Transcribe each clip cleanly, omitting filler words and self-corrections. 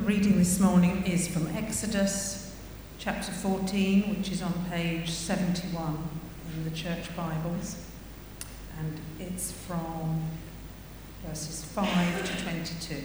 reading this morning is from Exodus chapter 14, which is on page 71 in the church Bibles, and it's from verses 5 to 22.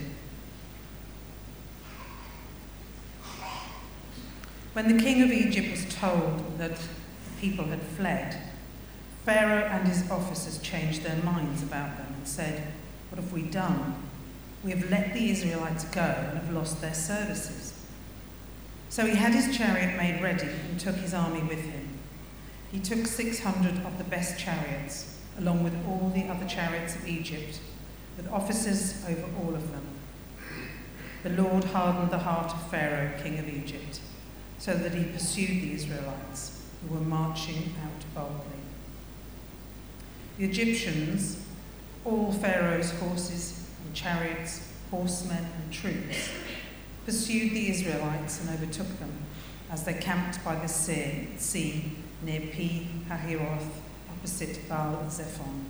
When the king of Egypt was told that the people had fled, Pharaoh and his officers changed their minds about them and said, "What have we done? We have let the Israelites go and have lost their services." So he had his chariot made ready and took his army with him. He took 600 of the best chariots, along with all the other chariots of Egypt, with officers over all of them. The Lord hardened the heart of Pharaoh, king of Egypt, so that he pursued the Israelites, who were marching out boldly. The Egyptians, all Pharaoh's horses and chariots, horsemen and troops, pursued the Israelites and overtook them as they camped by the sea near Pi-hahiroth, opposite Baal-zephon.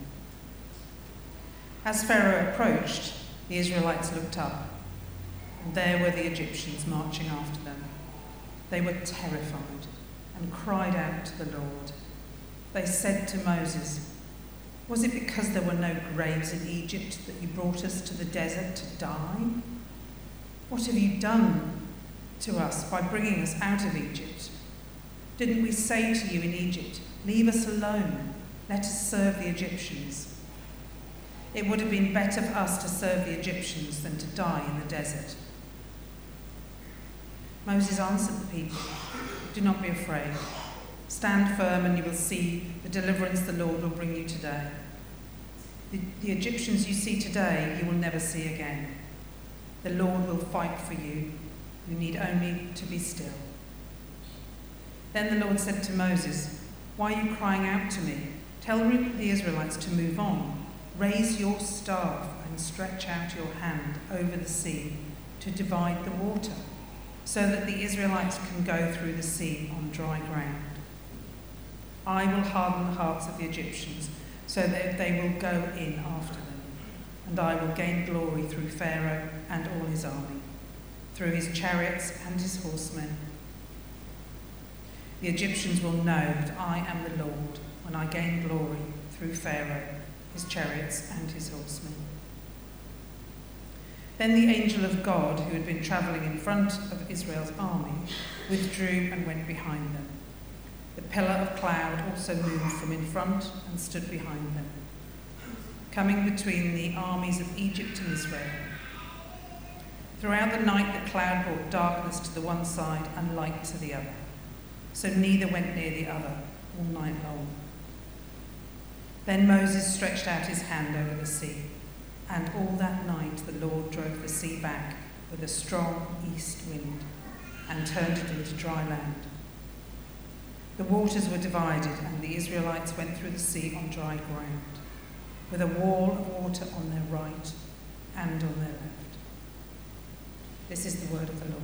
As Pharaoh approached, the Israelites looked up, and there were the Egyptians marching after them. They were terrified and cried out to the Lord. They said to Moses, "Was it because there were no graves in Egypt that you brought us to the desert to die? What have you done to us by bringing us out of Egypt? Didn't we say to you in Egypt, 'Leave us alone, let us serve the Egyptians'? It would have been better for us to serve the Egyptians than to die in the desert." Moses answered the people, "Do not be afraid. Stand firm and you will see the deliverance the Lord will bring you today. The Egyptians you see today, you will never see again. The Lord will fight for you. You need only to be still." Then the Lord said to Moses, "Why are you crying out to me? Tell the Israelites to move on. Raise your staff and stretch out your hand over the sea to divide the water, so that the Israelites can go through the sea on dry ground. I will harden the hearts of the Egyptians so that they will go in after them, and I will gain glory through Pharaoh and all his army, through his chariots and his horsemen. The Egyptians will know that I am the Lord when I gain glory through Pharaoh, his chariots and his horsemen." Then the angel of God, who had been travelling in front of Israel's army, withdrew and went behind them. The pillar of cloud also moved from in front and stood behind them, coming between the armies of Egypt and Israel. Throughout the night the cloud brought darkness to the one side and light to the other, so neither went near the other all night long. Then Moses stretched out his hand over the sea, and all that night the Lord drove the sea back with a strong east wind and turned it into dry land. The waters were divided, and the Israelites went through the sea on dry ground, with a wall of water on their right and on their left. This is the word of the Lord.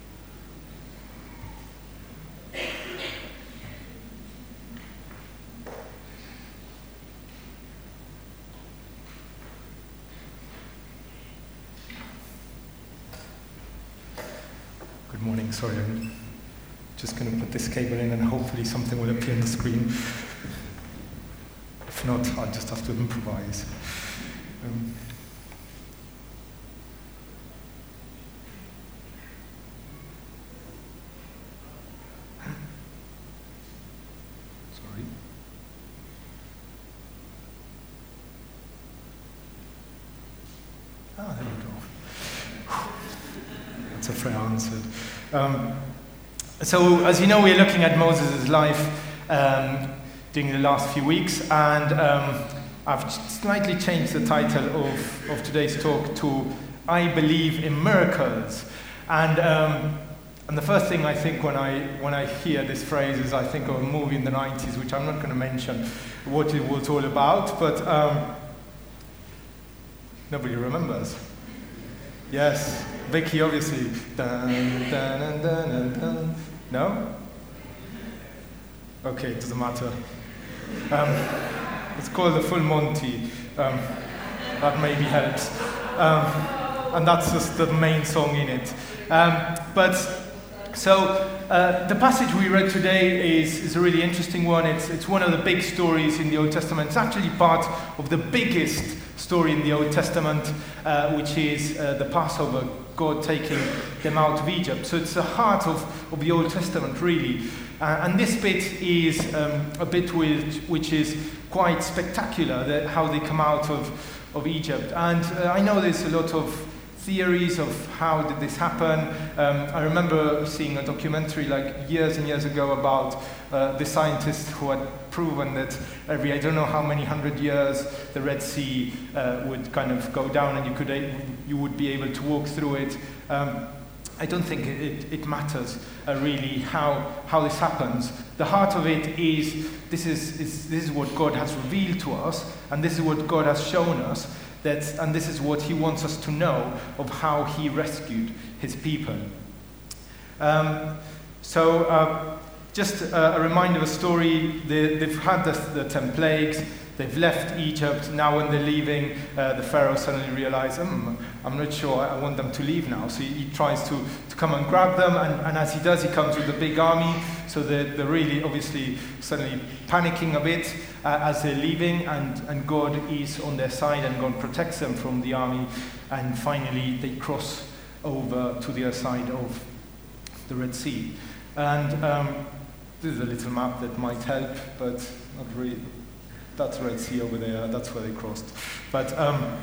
Good morning, sorry, I'm just going to put this cable in and hopefully something will appear on the screen. If not, I'll just have to improvise. Sorry. There we go. That's a fair answer. So, as you know, we're looking at Moses' life during the last few weeks, and I've slightly changed the title of today's talk to "I Believe in Miracles." And the first thing I think when I hear this phrase is I think of a movie in the 90s, which I'm not going to mention what it was all about, but nobody remembers. Yes, Vicky, obviously. Dun, dun, dun, dun, dun. No? Okay, it doesn't matter. It's called The Full Monty. That maybe helps. And that's just the main song in it. The passage we read today is a really interesting one. It's one of the big stories in the Old Testament. It's actually part of the biggest story in the Old Testament, which is the Passover, God taking them out of Egypt. So it's the heart of the Old Testament, really. And this bit is a bit which is quite spectacular, how they come out of Egypt. And I know there's a lot of theories of how did this happen. I remember seeing a documentary like years and years ago about the scientists who had proven that every I don't know how many 100 years the Red Sea would kind of go down and you would be able to walk through it. I don't think it matters really how this happens. The heart of it is this is what God has revealed to us, and this is what God has shown us. And this is what he wants us to know of how he rescued his people. Just a reminder of a story. They've had the 10 plagues. They've left Egypt. Now when they're leaving, the Pharaoh suddenly realizes, I'm not sure I want them to leave now. So he tries to come and grab them. And as he does, he comes with a big army. So they're really obviously suddenly panicking a bit as they're leaving. And God is on their side and God protects them from the army. And finally they cross over to the other side of the Red Sea. And this is a little map that might help, but not really. That's Red Sea over there, that's where they crossed. But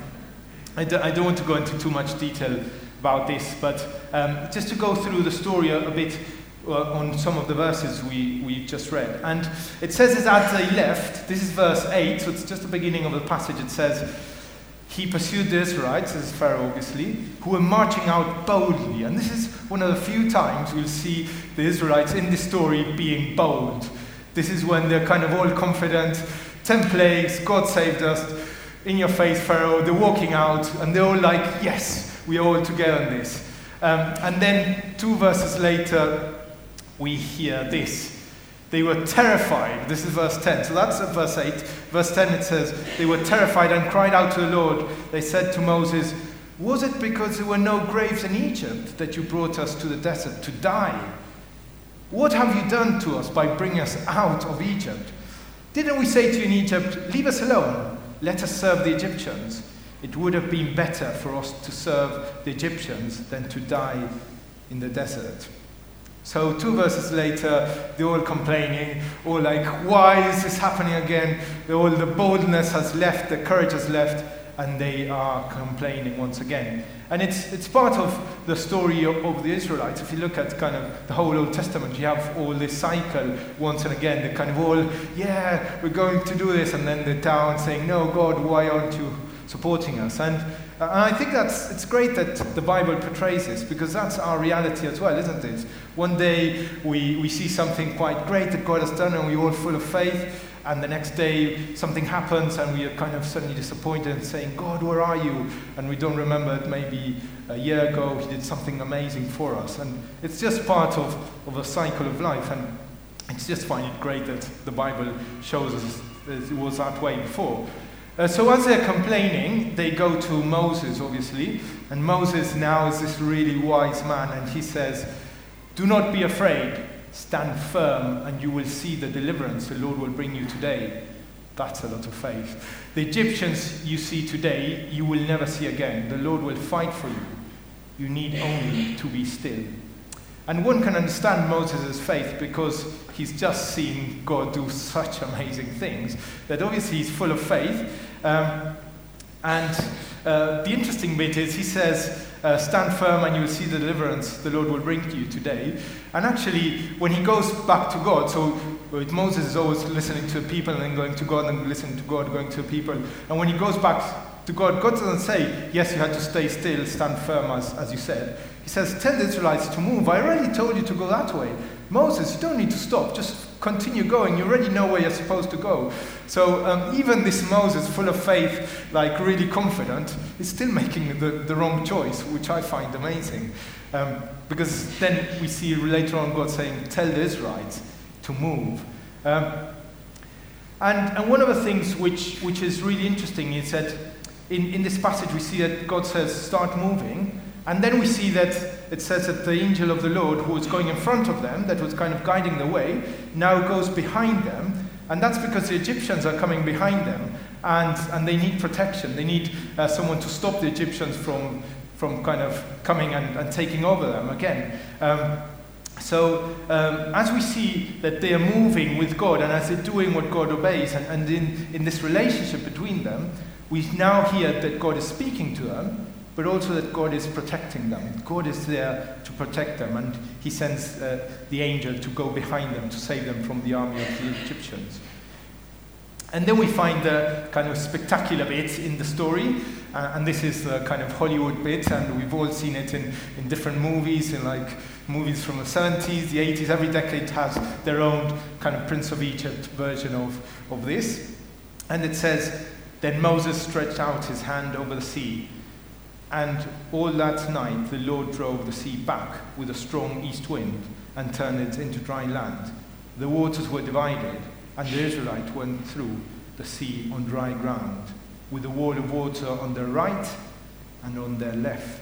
I don't want to go into too much detail about this, but just to go through the story a bit on some of the verses we just read. And it says as they left, this is verse 8, so it's just the beginning of the passage. It says, he pursued the Israelites, this is Pharaoh obviously, who were marching out boldly. And this is one of the few times we'll see the Israelites in this story being bold. This is when they're kind of all confident. 10 plagues, God saved us, in your face, Pharaoh. They're walking out, and they're all like, yes, we're all together in this. And then 2 verses later, we hear this. They were terrified. This is verse 10. So that's verse 8. Verse 10, it says, they were terrified and cried out to the Lord. They said to Moses, was it because there were no graves in Egypt that you brought us to the desert to die? What have you done to us by bringing us out of Egypt? Didn't we say to you in Egypt, leave us alone, let us serve the Egyptians? It would have been better for us to serve the Egyptians than to die in the desert. So 2 verses later, they're all complaining, all like, why is this happening again? All the boldness has left, the courage has left, and they are complaining once again. And it's part of the story of the Israelites. If you look at kind of the whole Old Testament, you have all this cycle once and again. They're kind of all, yeah, we're going to do this. And then they're down saying, no, God, why aren't you supporting us? And I think it's great that the Bible portrays this, because that's our reality as well, isn't it? One day we see something quite great that God has done and we're all full of faith. And the next day something happens and we are kind of suddenly disappointed and saying, God, where are you? And we don't remember that maybe a year ago he did something amazing for us. And it's just part of a cycle of life. And I just find it great that the Bible shows us it was that way before. So as they're complaining, they go to Moses, obviously. And Moses now is this really wise man. And he says, do not be afraid. Stand firm and you will see the deliverance the Lord will bring you today. That's a lot of faith. The Egyptians you see today, you will never see again. The Lord will fight for you. You need only to be still. And one can understand Moses' faith because he's just seen God do such amazing things that obviously he's full of faith. The interesting bit is he says, stand firm and you will see the deliverance the Lord will bring to you today. And actually, when he goes back to God, so Moses is always listening to people and then going to God and listening to God, going to people. And when he goes back to God, God doesn't say, yes, you had to stay still, stand firm, as you said. He says, tell the Israelites to move. I already told you to go that way. Moses, you don't need to stop. Just continue going. You already know where you're supposed to go. So even this Moses, full of faith, like really confident, is still making the wrong choice, which I find amazing. Because then we see later on God saying, tell the Israelites to move. And one of the things which is really interesting is that in this passage we see that God says, start moving. And then we see that it says that the angel of the Lord, who was going in front of them, that was kind of guiding the way, now goes behind them. And that's because the Egyptians are coming behind them, and they need protection. They need someone to stop the Egyptians from kind of coming and taking over them again. So as we see that they are moving with God, and as they're doing what God obeys, and in this relationship between them, we now hear that God is speaking to them, but also that God is protecting them. God is there to protect them, and he sends the angel to go behind them to save them from the army of the Egyptians. And then we find the kind of spectacular bit in the story, and this is the kind of Hollywood bit, and we've all seen it in different movies, in like movies from the 70s, the 80s. Every decade has their own kind of Prince of Egypt version of this. And it says, "Then Moses stretched out his hand over the sea, and all that night the Lord drove the sea back with a strong east wind and turned it into dry land. The waters were divided, and the Israelites went through the sea on dry ground, with a wall of water on their right and on their left."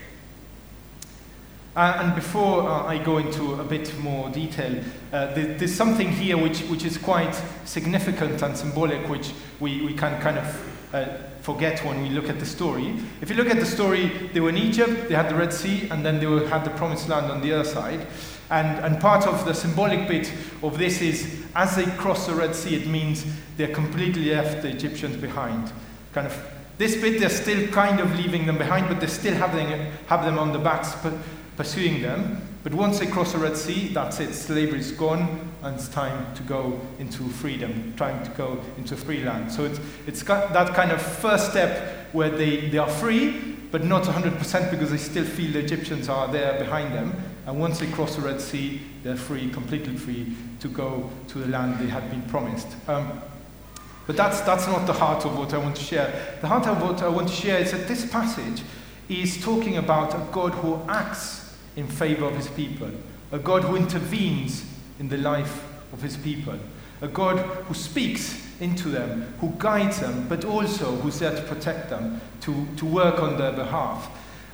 And before I go into a bit more detail, there's something here which is quite significant and symbolic, which we can kind of forget when we look at the story. If you look at the story, they were in Egypt, they had the Red Sea, and then they had the Promised Land on the other side. And part of the symbolic bit of this is, as they cross the Red Sea, it means they're completely left the Egyptians behind. Kind of this bit, they're still kind of leaving them behind, but they still have them on the backs pursuing them. But once they cross the Red Sea, that's it. Slavery is gone, and it's time to go into freedom, trying to go into free land. So it's got that kind of first step where they are free, but not 100% because they still feel the Egyptians are there behind them. And once they cross the Red Sea, they're free, completely free, to go to the land they had been promised. But that's not the heart of what I want to share. The heart of what I want to share is that this passage is talking about a God who acts in favor of his people, a God who intervenes in the life of his people, a God who speaks into them, who guides them, but also who's there to protect them, to work on their behalf.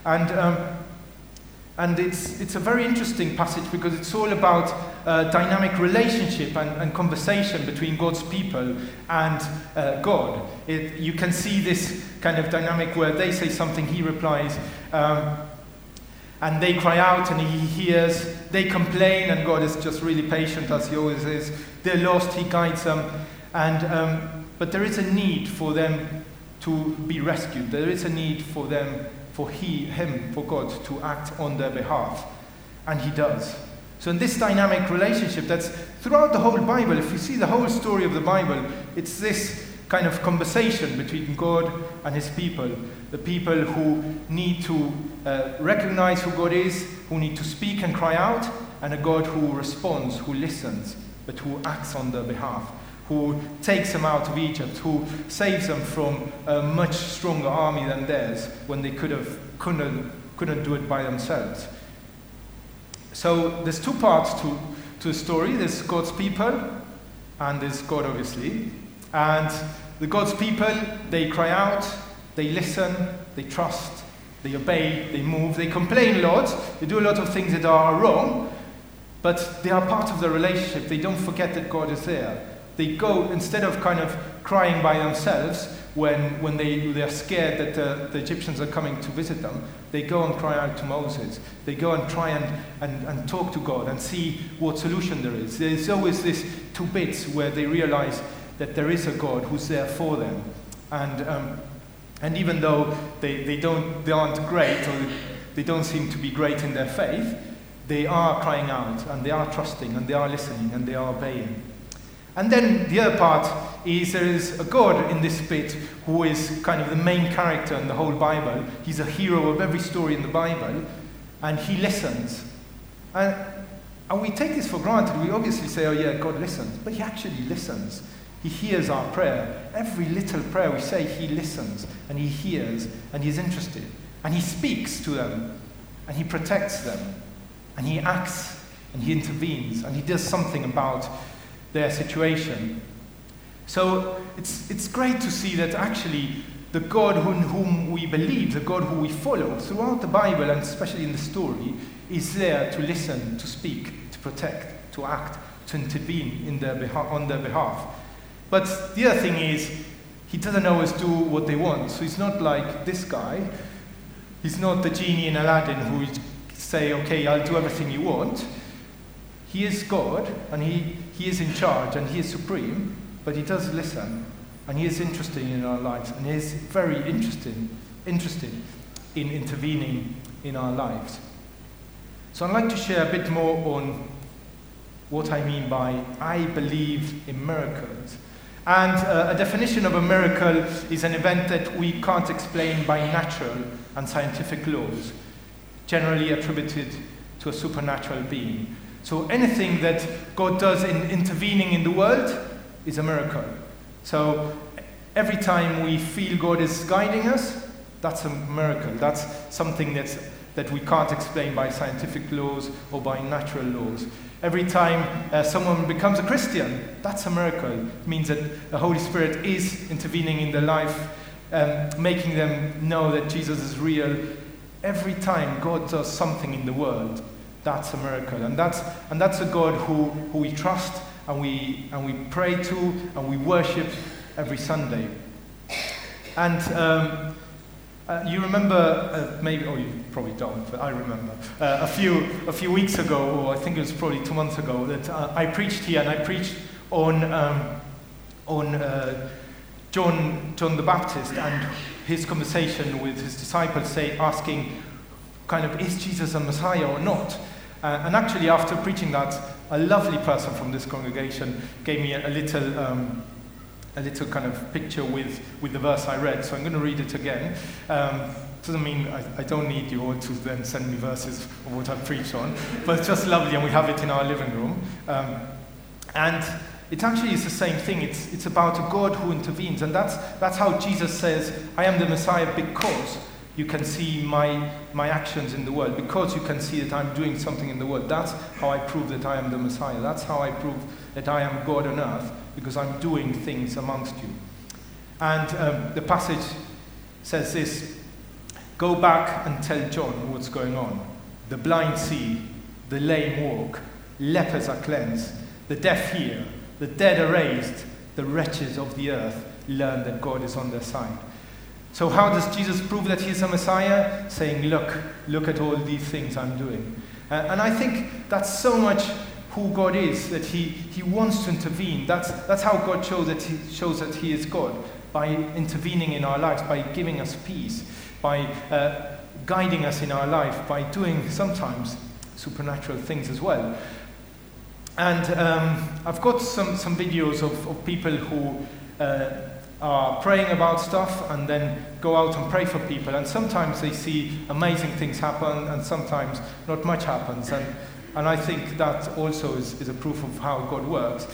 And it's a very interesting passage because it's all about dynamic relationship and conversation between God's people and God. You can see this kind of dynamic where they say something, he replies, and they cry out and he hears. They complain and God is just really patient, as he always is. They're lost, he guides them. But there is a need for them to be rescued. There is a need for them, for God to act on their behalf. And he does. So in this dynamic relationship that's throughout the whole Bible, if you see the whole story of the Bible, it's this kind of conversation between God and his people. The people who need to recognize who God is, who need to speak and cry out, and a God who responds, who listens, but who acts on their behalf, who takes them out of Egypt, who saves them from a much stronger army than theirs when they couldn't do it by themselves. So there's two parts to the story. There's God's people, and there's God, obviously. And the God's people, they cry out, they listen, they trust, they obey, they move, they complain a lot, they do a lot of things that are wrong, but they are part of the relationship. They don't forget that God is there. They go, instead of kind of crying by themselves when they're scared that the Egyptians are coming to visit them, they go and cry out to Moses. They go and try and talk to God and see what solution there is. There's always these two bits where they realize that there is a God who's there for them. And even though they aren't great, or they don't seem to be great in their faith, they are crying out, and they are trusting, and they are listening, and they are obeying. And then the other part is there is a God in this bit who is kind of the main character in the whole Bible. He's a hero of every story in the Bible, and he listens. And we take this for granted. We obviously say, oh yeah, God listens, but he actually listens. He hears our prayer. Every little prayer we say, he listens, and he hears, and he's interested. And he speaks to them, and he protects them, and he acts, and he intervenes, and he does something about their situation. So it's great to see that actually the God in whom we believe, the God who we follow, throughout the Bible and especially in the story, is there to listen, to speak, to protect, to act, to intervene on their behalf. But the other thing is, he doesn't always do what they want. So he's not like this guy. He's not the genie in Aladdin who would say, okay, I'll do everything you want. He is God, and he is in charge, and he is supreme, but he does listen, and he is interested in our lives, and he is very interested in intervening in our lives. So I'd like to share a bit more on what I mean by I believe in miracles. And a definition of a miracle is an event that we can't explain by natural and scientific laws, generally attributed to a supernatural being. So anything that God does in intervening in the world is a miracle. So every time we feel God is guiding us, that's a miracle. That's something that we can't explain by scientific laws or by natural laws. Every time someone becomes a Christian, that's a miracle. It means that the Holy Spirit is intervening in their life, making them know that Jesus is real. Every time God does something in the world, that's a miracle. And that's a God who we trust and we pray to and we worship every Sunday. And you remember, maybe, or you probably don't, but I remember, a few weeks ago, or I think it was probably 2 months ago, that I preached here, and I preached on John the Baptist and his conversation with his disciples, asking, kind of, is Jesus a Messiah or not? And actually, after preaching that, a lovely person from this congregation gave me a little kind of picture with the verse I read. So I'm going to read it again. Doesn't mean I don't need you all to then send me verses of what I've preached on, but it's just lovely, and we have it in our living room. And it actually is the same thing. It's about a God who intervenes, and that's how Jesus says, I am the Messiah because you can see my actions in the world, because you can see that I'm doing something in the world. That's how I prove that I am the Messiah. That's how I prove that I am God on earth, because I'm doing things amongst you. And the passage says this: go back and tell John what's going on. The blind see, the lame walk, lepers are cleansed, the deaf hear, the dead are raised, the wretches of the earth learn that God is on their side. So how does Jesus prove that he's a Messiah? Saying, look at all these things I'm doing. And I think that's so much who God is, that he wants to intervene. That's how God shows that he is God, by intervening in our lives, by giving us peace, by guiding us in our life, by doing sometimes supernatural things as well. And I've got some videos of people who are praying about stuff and then go out and pray for people, and sometimes they see amazing things happen and sometimes not much happens, and I think that also is a proof of how God works.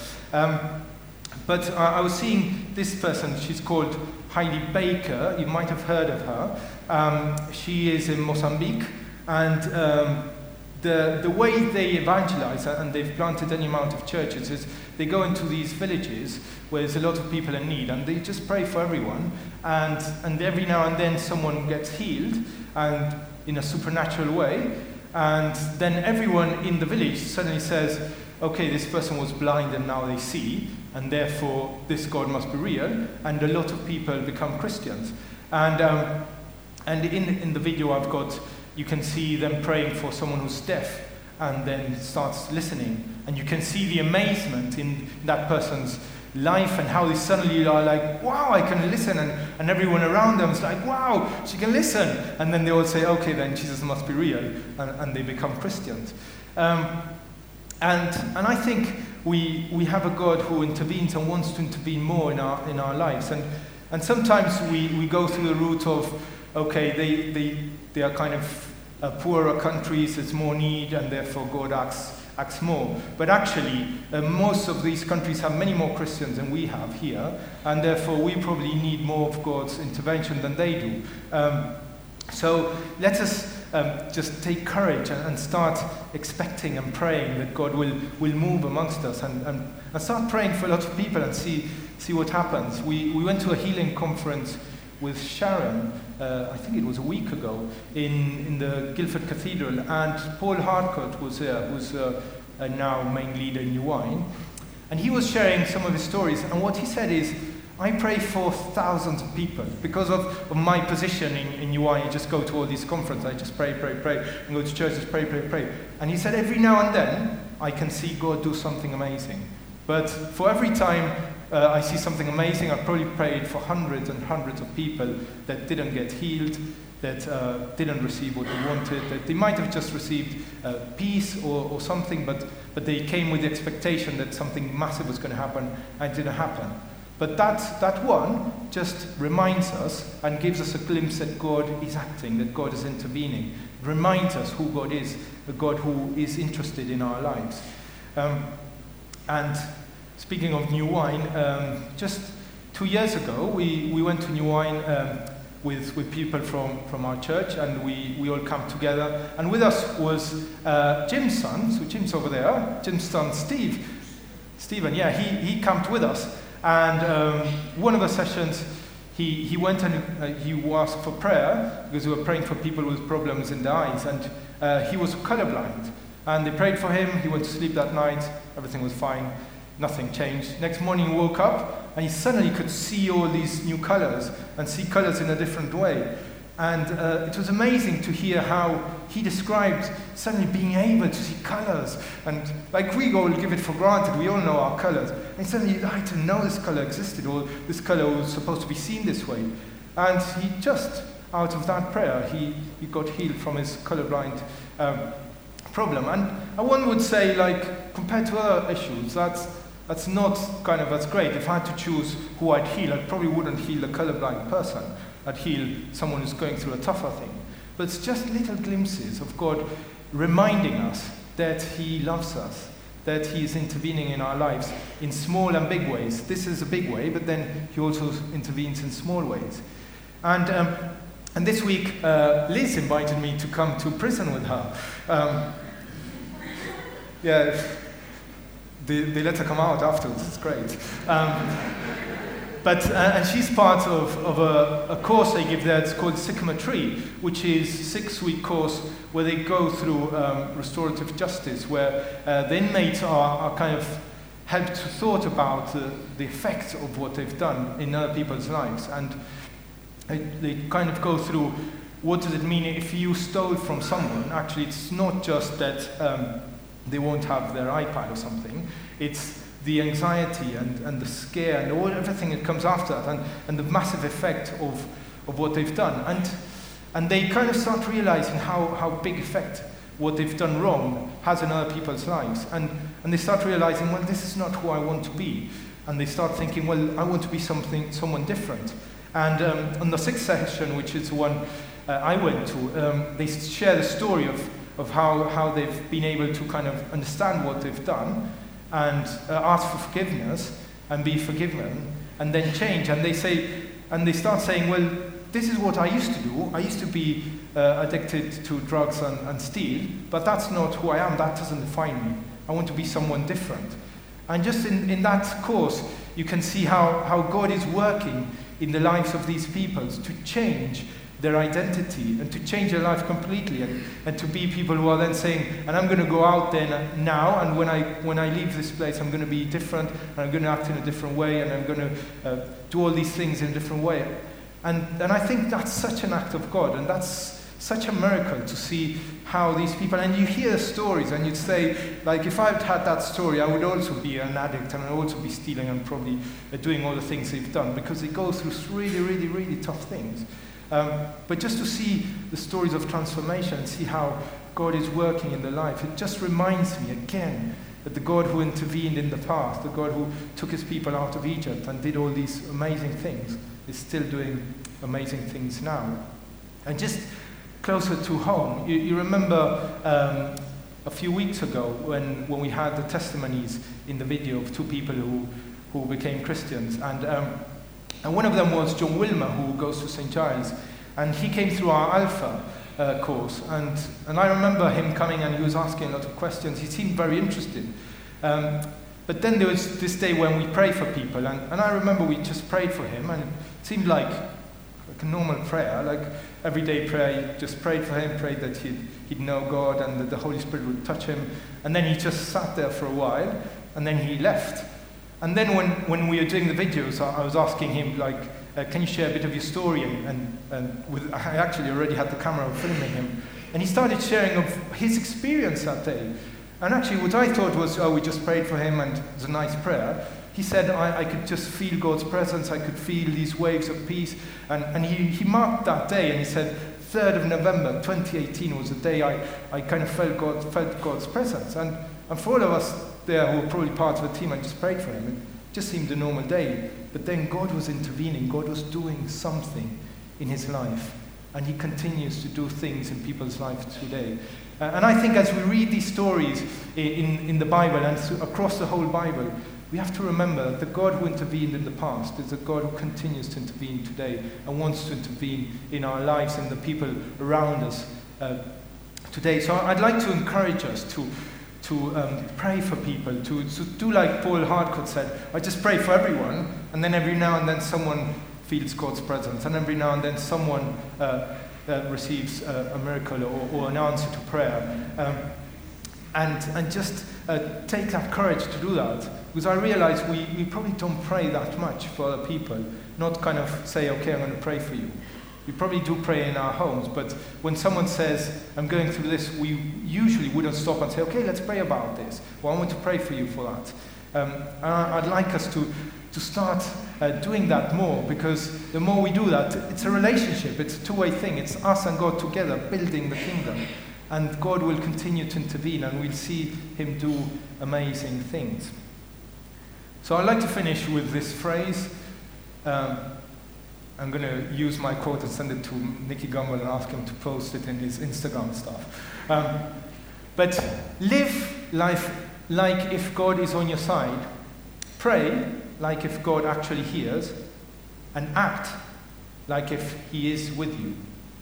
But I was seeing this person. She's called Heidi Baker. You might have heard of her. She is in Mozambique, and the way they evangelize, and they've planted any amount of churches, is they go into these villages where there's a lot of people in need, and they just pray for everyone, and every now and then someone gets healed, and in a supernatural way, and then everyone in the village suddenly says, okay, this person was blind and now they see, and therefore this God must be real, and a lot of people become Christians. And in the video I've got, you can see them praying for someone who's deaf, and then starts listening, and you can see the amazement in that person's life and how they suddenly are like, wow, I can listen, and everyone around them is like, wow, she can listen, and then they all say, okay, then Jesus must be real, and they become Christians. And I think we have a God who intervenes and wants to intervene more in our lives, and sometimes we go through the route of, okay, they are kind of poorer countries, there's more need, and therefore God acts more. But actually, most of these countries have many more Christians than we have here, and therefore we probably need more of God's intervention than they do. So let us just take courage and start expecting and praying that God will move amongst us, and start praying for a lot of people and see what happens. We went to a healing conference with Sharon, I think it was a week ago, in the Guildford Cathedral, and Paul Harcourt was there, who's now main leader in New Wine, and he was sharing some of his stories, and what he said is, I pray for thousands of people. Because of my position in New Wine, I just go to all these conferences, I just pray, and go to churches, pray. And he said, every now and then, I can see God do something amazing. But for every time I see something amazing, I probably prayed for hundreds and hundreds of people that didn't get healed, that didn't receive what they wanted, that they might have just received peace or something, but they came with the expectation that something massive was going to happen, and it didn't happen. But that one just reminds us and gives us a glimpse that God is acting, that God is intervening. It reminds us who God is, a God who is interested in our lives. And speaking of New Wine, just 2 years ago, we went to New Wine with people from our church, and we all come together. And with us was Jim's son, so Jim's over there, Jim's son Stephen, yeah, he camped with us. And one of the sessions, he went and he asked for prayer, because we were praying for people with problems in their eyes, and he was colorblind. And they prayed for him, he went to sleep that night, everything was fine, nothing changed. Next morning he woke up, and he suddenly could see all these new colors, and see colors in a different way. And it was amazing to hear how he described suddenly being able to see colors. And like we all give it for granted, we all know our colors. And suddenly, I didn't know this color existed, or this color was supposed to be seen this way. And he just, out of that prayer, he got healed from his colorblind problem. And one would say, like, compared to other issues, that's not kind of as great. If I had to choose who I'd heal, I probably wouldn't heal a colorblind person. I'd heal someone who's going through a tougher thing. But it's just little glimpses of God reminding us that He loves us, that He is intervening in our lives in small and big ways. This is a big way, but then He also intervenes in small ways. And this week, Liz invited me to come to prison with her. Yeah, they let her come out afterwards. It's great. And she's part of a course they give there. It's called Sycamore Tree, which is a 6-week course where they go through restorative justice, where the inmates are kind of helped to thought about the effect of what they've done in other people's lives. And they kind of go through, what does it mean if you stole from someone? Actually, it's not just that they won't have their iPad or something. It's the anxiety and the scare and everything that comes after that, and the massive effect of what they've done. And they kind of start realizing how big effect what they've done wrong has in other people's lives. And they start realizing, well, this is not who I want to be. And they start thinking, well, I want to be someone different. And on the 6th session, which is the one I went to, they share the story of how they've been able to kind of understand what they've done, and ask for forgiveness and be forgiven, and then change. And they start saying, well, this is what I used to do. I used to be addicted to drugs and steal, but that's not who I am. That doesn't define me. I want to be someone different. And just in that course, you can see how God is working in the lives of these people to change their identity and to change their life completely, and to be people who are then saying, and I'm going to go out there now, and when I leave this place, I'm going to be different, and I'm going to act in a different way, and I'm going to do all these things in a different way. And I think that's such an act of God, and that's such a miracle to see how these people, and you hear stories, and you'd say, like, if I'd had that story, I would also be an addict, and I'd also be stealing and probably doing all the things they've done, because they go through really, really, really tough things. But just to see the stories of transformation, see how God is working in their life, it just reminds me again that the God who intervened in the past, the God who took his people out of Egypt and did all these amazing things, is still doing amazing things now. And just closer to home, you remember a few weeks ago when we had the testimonies in the video of 2 people who became Christians, and one of them was John Wilmer, who goes to St. Giles, and he came through our Alpha course, and I remember him coming, and he was asking a lot of questions. He seemed very interested. But then there was this day when we pray for people, and I remember we just prayed for him, and it seemed like like a normal prayer, like everyday prayer. He just prayed for him, prayed that he'd know God and that the Holy Spirit would touch him. And then he just sat there for a while, and then he left. And then when we were doing the videos, I was asking him, like, can you share a bit of your story? I actually already had the camera filming him. And he started sharing of his experience that day. And actually what I thought was, we just prayed for him and it was a nice prayer. He said, I could just feel God's presence, I could feel these waves of peace. And he marked that day, and he said, 3rd of November 2018 was the day I kind of felt God's presence. And for all of us there who were probably part of the team, I just prayed for him. It just seemed a normal day. But then God was intervening, God was doing something in his life. And he continues to do things in people's lives today. And I think as we read these stories in the Bible and across the whole Bible, we have to remember that the God who intervened in the past is the God who continues to intervene today and wants to intervene in our lives and the people around us today. So I'd like to encourage us to pray for people, to do like Paul Hardcourt said, I just pray for everyone, and then every now and then someone feels God's presence, and every now and then someone receives a miracle or an answer to prayer. And just take that courage to do that. Because I realize we probably don't pray that much for other people, not kind of say, okay, I'm going to pray for you. We probably do pray in our homes, but when someone says, I'm going through this, we usually wouldn't stop and say, okay, let's pray about this. Well, I want to pray for you for that. I'd like us to start doing that more, because the more we do that, it's a relationship, it's a two-way thing. It's us and God together building the kingdom. And God will continue to intervene, and we'll see him do amazing things. So I'd like to finish with this phrase. I'm going to use my quote and send it to Nicky Gumbel and ask him to post it in his Instagram stuff. But live life like if God is on your side. Pray like if God actually hears. And act like if he is with you.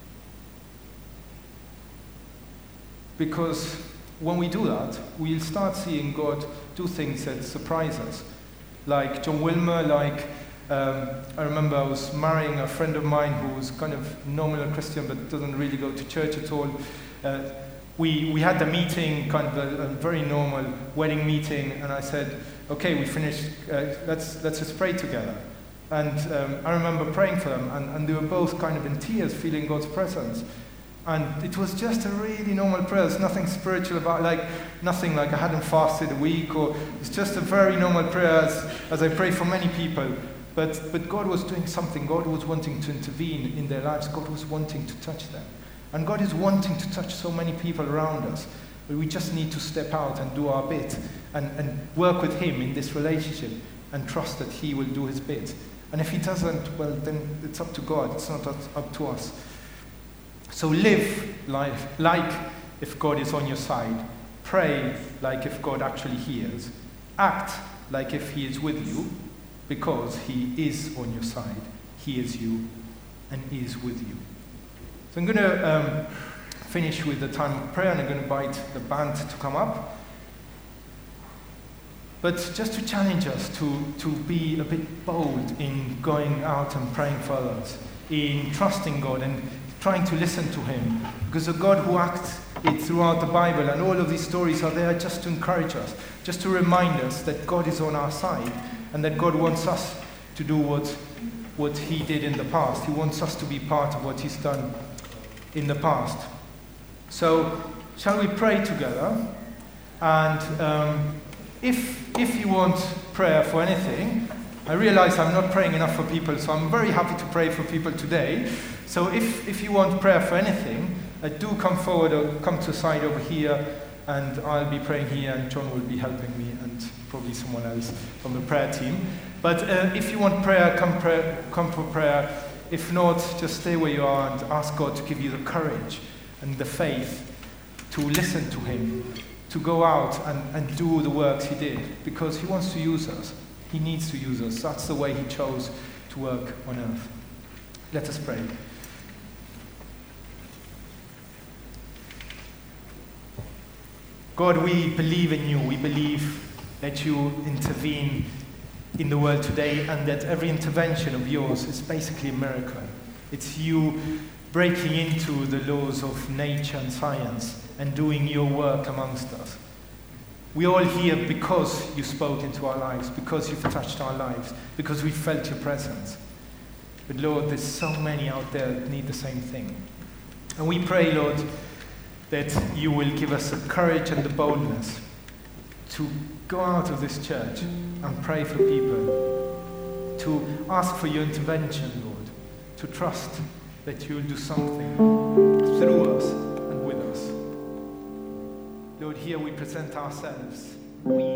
Because when we do that, we'll start seeing God do things that surprise us. Like John Wilmer, I remember I was marrying a friend of mine who was kind of nominal Christian but doesn't really go to church at all. We had the meeting, kind of a very normal wedding meeting, and I said, okay, we finished, let's just pray together. And I remember praying for them, and they were both kind of in tears, feeling God's presence. And it was just a really normal prayer. There's nothing spiritual about, nothing like I hadn't fasted a week, or it's just a very normal prayer as I pray for many people. But God was doing something. God was wanting to intervene in their lives. God was wanting to touch them. And God is wanting to touch so many people around us. But we just need to step out and do our bit and work with him in this relationship and trust that he will do his bit. And if he doesn't, well, then it's up to God. It's not up to us. So live life like if God is on your side. Pray like if God actually hears. Act like if he is with you, because he is on your side. He is you and is with you. So I'm going to finish with the time of prayer, and I'm going to invite the band to come up. But just to challenge us to be a bit bold in going out and praying for others, in trusting God and trying to listen to him, because a God who acts it throughout the Bible, and all of these stories are there just to encourage us, just to remind us that God is on our side, and that God wants us to do what he did in the past. He wants us to be part of what he's done in the past. So, shall we pray together? And if you want prayer for anything, I realize I'm not praying enough for people, so I'm very happy to pray for people today. So if you want prayer for anything, do come forward or come to the side over here, and I'll be praying here, and John will be helping me, and probably someone else from the prayer team. But if you want prayer, come for prayer. If not, just stay where you are and ask God to give you the courage and the faith to listen to him, to go out and do the works he did, because he wants to use us. He needs to use us. That's the way he chose to work on earth. Let us pray. God, we believe in you. We believe that you intervene in the world today, and that every intervention of yours is basically a miracle. It's you breaking into the laws of nature and science and doing your work amongst us. We're all here because you spoke into our lives, because you've touched our lives, because we felt your presence. But Lord, there's so many out there that need the same thing. And we pray, Lord, that you will give us the courage and the boldness to go out of this church and pray for people, to ask for your intervention, Lord, to trust that you will do something through us and with us. Lord, here we present ourselves. We